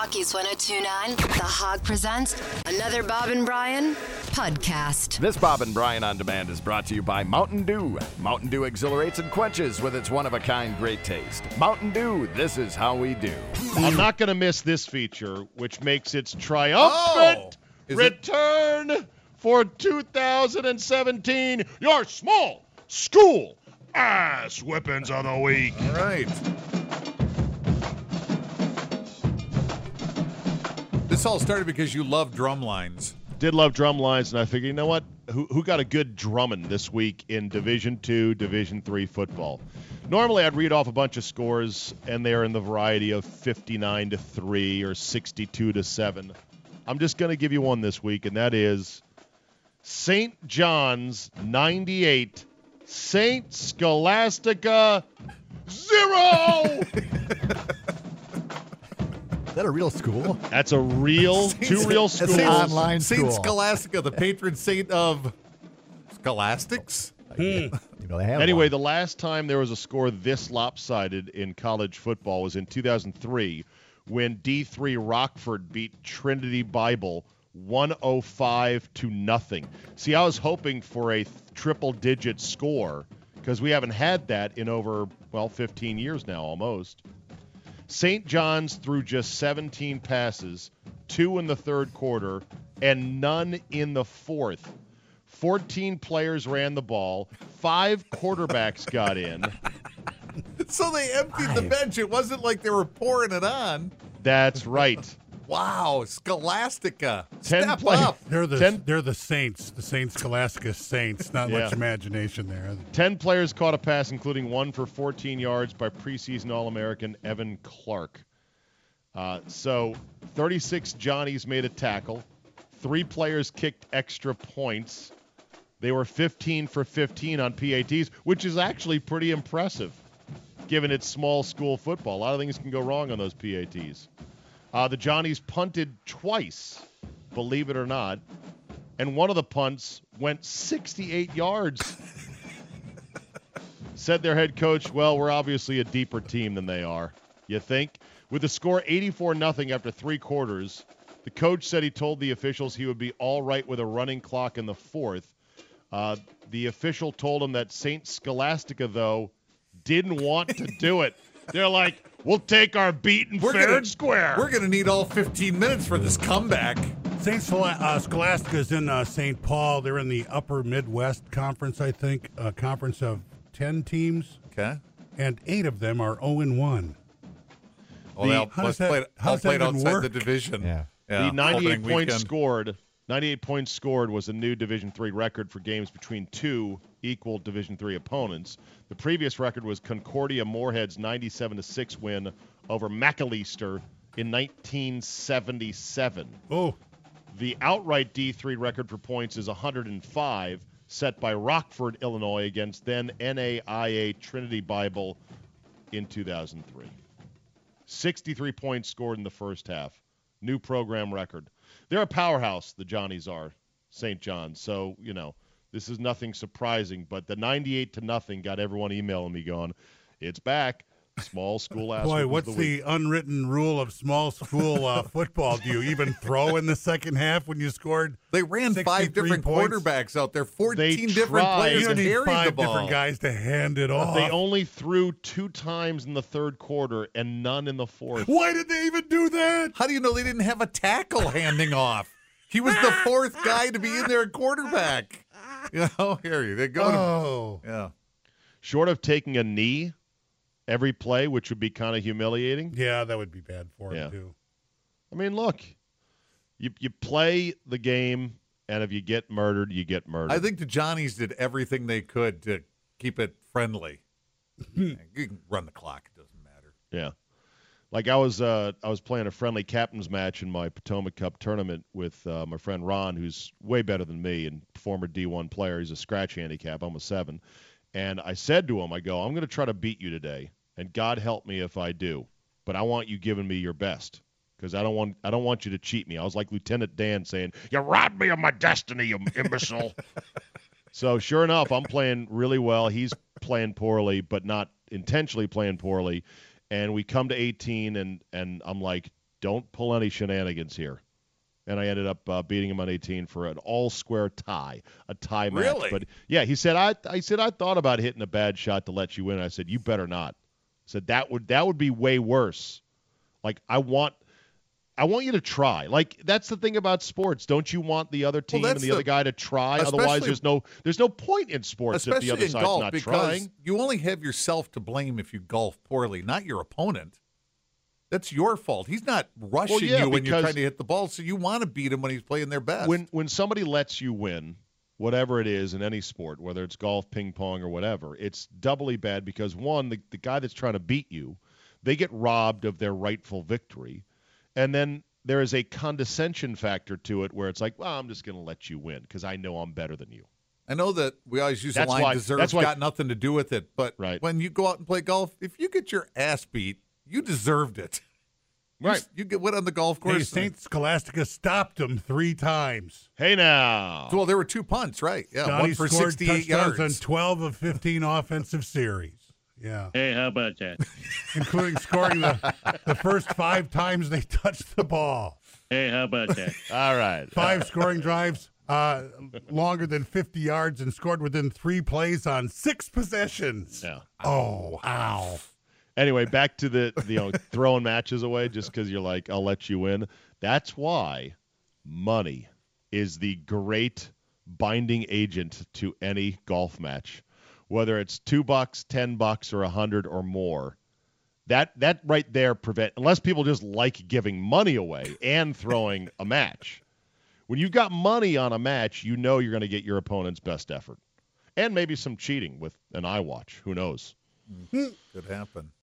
Rockies 102.9, The Hog presents another Bob and Brian podcast. This Bob and Brian On Demand is brought to you by Mountain Dew. Mountain Dew exhilarates and quenches with its one-of-a-kind great taste. Mountain Dew, this is how we do. I'm not going to miss this feature, which makes its triumphant return for 2017, your small school ass whippings of the week. All right. This all started because you love drum lines. Did love drum lines, and I figured, you know what? Who got a good drumming this week in Division II, Division III football? Normally, I'd read off a bunch of scores, and they're in the variety of 59-3 or 62-7. I'm just going to give you one this week, and that is St. John's 98, St. Scholastica 0. Is that a real school? That's a real, two real schools. It's an online school. Saint Scholastica, the patron saint of scholastics. You know, they have Anyway, one. the last time there was a score this lopsided in college football was in 2003 when D3 Rockford beat Trinity Bible 105-0. See, I was hoping for a triple-digit score because we haven't had that in over, 15 years now almost. St. John's threw just 17 passes, 2 in the third quarter, and none in the fourth. 14 players ran the ball. 5 quarterbacks got in. So they emptied the bench. It wasn't like they were pouring it on. That's right. Wow, Scholastica. 10 Step play- up. They're the Saints, the Saint Scholastica Saints. Not much imagination there. 10 players caught a pass, including one for 14 yards by preseason All-American Evan Clark. So 36 Johnnies made a tackle. 3 players kicked extra points. They were 15 for 15 on PATs, which is actually pretty impressive, given it's small school football. A lot of things can go wrong on those PATs. The Johnnies punted twice, believe it or not, and one of the punts went 68 yards. Said their head coach, well, we're obviously a deeper team than they are. You think? With the score 84-0 after 3 quarters, the coach said he told the officials he would be all right with a running clock in the fourth. The official told him that St. Scholastica, though, didn't want to do it. They're like, we'll take our beating fair and square. We're going to need all 15 minutes for this comeback. Saint Scholastica is in St. Paul. They're in the Upper Midwest Conference, I think, a conference of 10 teams. Okay. And 8 of them are 0-1. Well, they all played outside work? the division. Yeah. The 98 opening points weekend. scored. 98 points scored was a new Division III record for games between 2 equal Division III opponents. The previous record was Concordia Moorhead's 97-6 win over McAllister in 1977. Oh, The outright D3 record for points is 105, set by Rockford, Illinois, against then NAIA Trinity Bible in 2003. 63 points scored in the first half. New program record. They're a powerhouse, the Johnnies are, St. John's. So, this is nothing surprising, but the 98-0 got everyone emailing me going, it's back. Small school ass. boy, what's the unwritten rule of small school football? Do you even throw in the second half when you scored? They ran 5 63 different points? quarterbacks out there. 14 They different tried. players You don't need carried the 5 ball. different guys to hand it off. They only threw 2 times in the third quarter and none in the fourth. Why did they even do that? How do you know they didn't have a tackle handing off? He was the 4th guy to be in there at quarterback. Here they go. Oh. Yeah. Short of taking a knee every play, which would be kind of humiliating. Yeah, that would be bad for him, Yeah. too. I mean, look, you play the game, and if you get murdered, you get murdered. I think the Johnnies did everything they could to keep it friendly. You can run the clock. It doesn't matter. Yeah. Like I was playing a friendly captain's match in my Potomac Cup tournament with my friend Ron, who's way better than me and former D1 player. He's a scratch handicap. I'm a 7. And I said to him, I'm going to try to beat you today, and God help me if I do. But I want you giving me your best because I don't want you to cheat me. I was like Lieutenant Dan saying, you robbed me of my destiny, you imbecile. So sure enough, I'm playing really well. He's playing poorly, but not intentionally playing poorly. And we come to 18, and I'm like, don't pull any shenanigans here. And I ended up beating him on 18 for an all-square tie, a tie match. Really? But yeah, he said I thought about hitting a bad shot to let you win. I said you better not. I said that would be way worse. Like I want you to try. Like that's the thing about sports. Don't you want the other team and the other guy to try? Otherwise, there's no point in sports if the other side's golf, not because trying. You only have yourself to blame if you golf poorly, not your opponent. That's your fault. He's not rushing you when you're trying to hit the ball, so you want to beat him when he's playing their best. When somebody lets you win, whatever it is in any sport, whether it's golf, ping pong, or whatever, it's doubly bad because, one, the guy that's trying to beat you, they get robbed of their rightful victory. And then there is a condescension factor to it where it's like, well, I'm just going to let you win because I know I'm better than you. I know that we always use the line, deserves got nothing to do with it. But when you go out and play golf, if you get your ass beat, you deserved it. Right. You went on the golf course. Hey, St. Scholastica stopped him 3 times. Hey, now. Well, there were 2 punts, right? Yeah, Johnny 1 for scored 68 touchdowns yards. on 12 of 15 offensive series. Yeah. Hey, how about that? Including scoring the first 5 times they touched the ball. Hey, how about that? All right. 5 scoring drives longer than 50 yards and scored within 3 plays on 6 possessions. Yeah. Oh, ow. Anyway, back to the throwing matches away just because you're like, I'll let you win. That's why money is the great binding agent to any golf match. Whether it's $2, $10, or $100 or more, that right there unless people just like giving money away and throwing a match. When you've got money on a match, you know you're going to get your opponent's best effort, and maybe some cheating with an iWatch. Who knows? Could happen.